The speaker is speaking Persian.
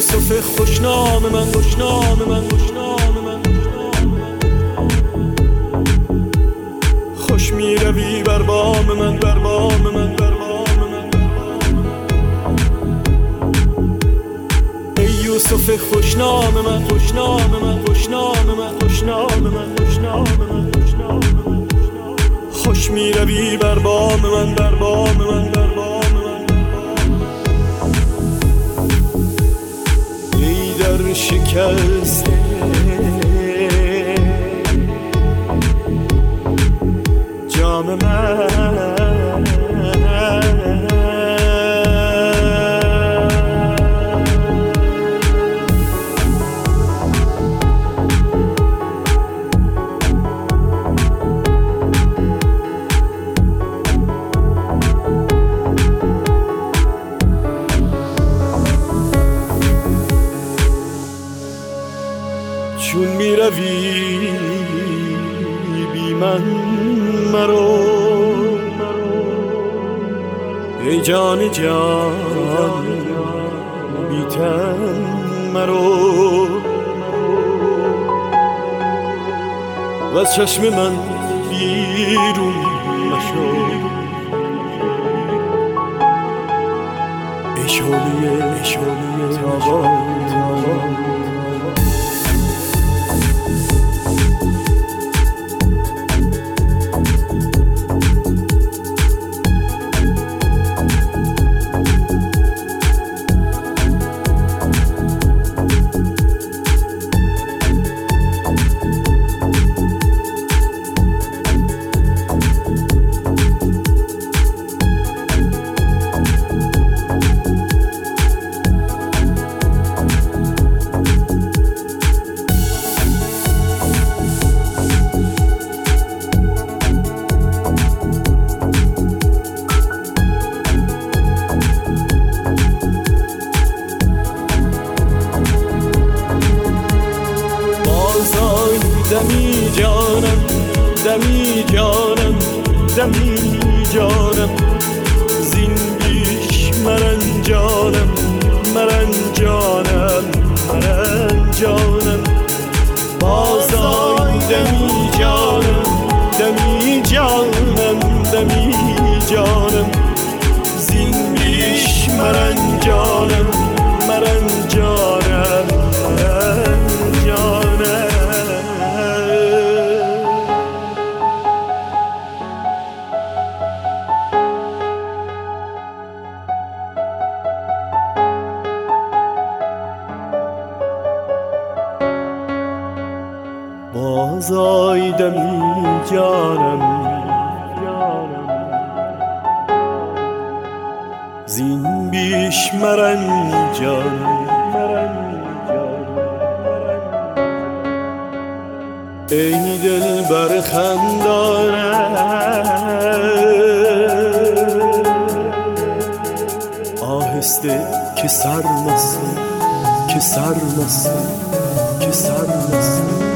یوسف خوشنام من، خوشنام من، خوشنام من، خوش می روی بر بام من، بر بام من، بر بام من. ای یوسف خوشنام من، خوشنام من، خوشنام من، خوشنام من، خوشنام من، خوشنام من. خوش می روی بر بام من، بر بام من، بر بام من. ای در شکسته جام من، چون می روی بی من مرو، ای جان جان بی تن مرو، و از چشم من بیرون مشو، ای شعله تابان. دمی جانم، دمی جانم، دمی جانم، زین بیش مرنجانم، مرنجانم، مرنجانم. بازای دمی جانم، دمی جانم، دمی جانم، زین بیش مرنجانم، مرنجانم، مرنجانم. بازای دمی جانم، زین بیش مرنجانم، ای دل بر خندانم، آهسته که سرمست، که سرمست، که سرمست.